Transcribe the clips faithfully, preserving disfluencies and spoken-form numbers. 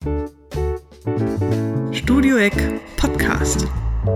Studio Eck Podcast.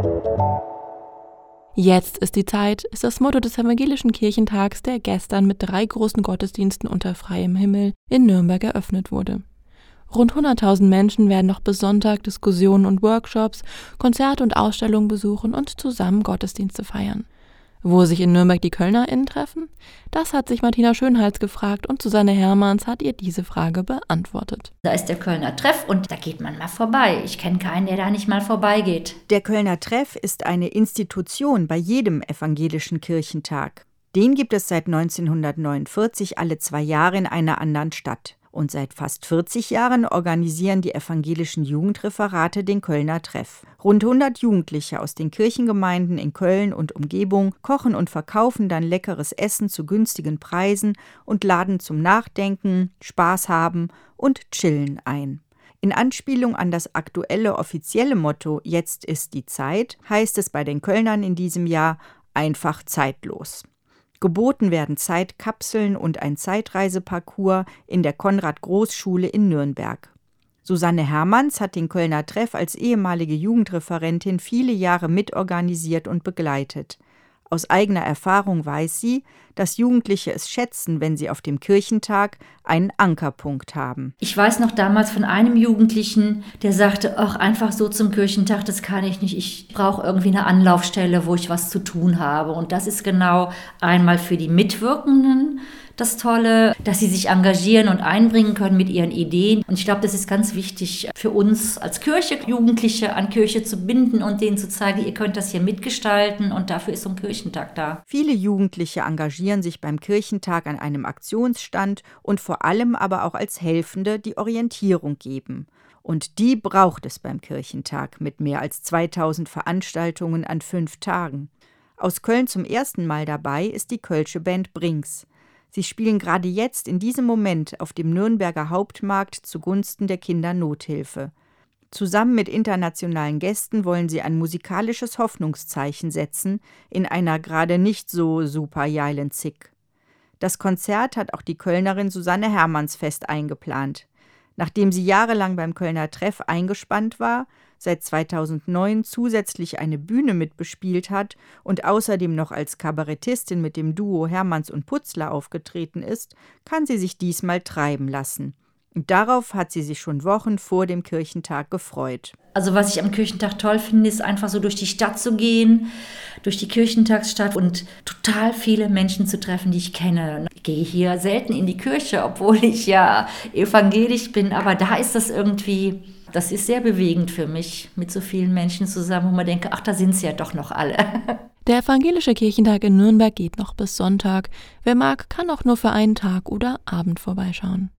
Jetzt ist die Zeit ist das Motto des Evangelischen Kirchentags, der gestern mit drei großen Gottesdiensten unter freiem Himmel in Nürnberg eröffnet wurde. Rund hunderttausend Menschen werden noch bis Sonntag Diskussionen und Workshops, Konzerte und Ausstellungen besuchen und zusammen Gottesdienste feiern. Wo sich in Nürnberg die KölnerInnen treffen? Das hat sich Martina Schönhals gefragt und Susanne Hermanns hat ihr diese Frage beantwortet. Da ist der Kölner Treff und da geht man mal vorbei. Ich kenne keinen, der da nicht mal vorbeigeht. Der Kölner Treff ist eine Institution bei jedem evangelischen Kirchentag. Den gibt es seit neunzehnhundertneunundvierzig alle zwei Jahre in einer anderen Stadt. Und seit fast vierzig Jahren organisieren die evangelischen Jugendreferate den Kölner Treff. Rund hundert Jugendliche aus den Kirchengemeinden in Köln und Umgebung kochen und verkaufen dann leckeres Essen zu günstigen Preisen und laden zum Nachdenken, Spaß haben und Chillen ein. In Anspielung an das aktuelle offizielle Motto „Jetzt ist die Zeit“ heißt es bei den Kölnern in diesem Jahr einfach zeitlos. Geboten werden Zeitkapseln und ein Zeitreiseparcours in der Konrad-Groß-Schule in Nürnberg. Susanne Hermanns hat den Kölner Treff als ehemalige Jugendreferentin viele Jahre mitorganisiert und begleitet. Aus eigener Erfahrung weiß sie, dass Jugendliche es schätzen, wenn sie auf dem Kirchentag einen Ankerpunkt haben. Ich weiß noch damals von einem Jugendlichen, der sagte, ach, einfach so zum Kirchentag, das kann ich nicht. Ich brauche irgendwie eine Anlaufstelle, wo ich was zu tun habe. Und das ist genau einmal für die Mitwirkenden das Tolle, dass sie sich engagieren und einbringen können mit ihren Ideen. Und ich glaube, das ist ganz wichtig für uns als Kirche, Jugendliche an Kirche zu binden und denen zu zeigen, ihr könnt das hier mitgestalten und dafür ist so ein Kirchentag da. Viele Jugendliche engagieren sich beim Kirchentag an einem Aktionsstand und vor allem aber auch als Helfende, die Orientierung geben. Und die braucht es beim Kirchentag mit mehr als zweitausend Veranstaltungen an fünf Tagen. Aus Köln zum ersten Mal dabei ist die kölsche Band Brings. Sie spielen gerade jetzt in diesem Moment auf dem Nürnberger Hauptmarkt zugunsten der Kindernothilfe. Zusammen mit internationalen Gästen wollen sie ein musikalisches Hoffnungszeichen setzen in einer gerade nicht so super jeilen Zick. Das Konzert hat auch die Kölnerin Susanne Hermanns fest eingeplant. Nachdem sie jahrelang beim Kölner Treff eingespannt war, seit zweitausendneun zusätzlich eine Bühne mitbespielt hat und außerdem noch als Kabarettistin mit dem Duo Hermanns und Putzler aufgetreten ist, kann sie sich diesmal treiben lassen. Und darauf hat sie sich schon Wochen vor dem Kirchentag gefreut. Also was ich am Kirchentag toll finde, ist einfach so durch die Stadt zu gehen, durch die Kirchentagsstadt und total viele Menschen zu treffen, die ich kenne. Ich gehe hier selten in die Kirche, obwohl ich ja evangelisch bin, aber da ist das irgendwie, das ist sehr bewegend für mich, mit so vielen Menschen zusammen, wo man denkt, ach, da sind sie ja doch noch alle. Der Evangelische Kirchentag in Nürnberg geht noch bis Sonntag. Wer mag, kann auch nur für einen Tag oder Abend vorbeischauen.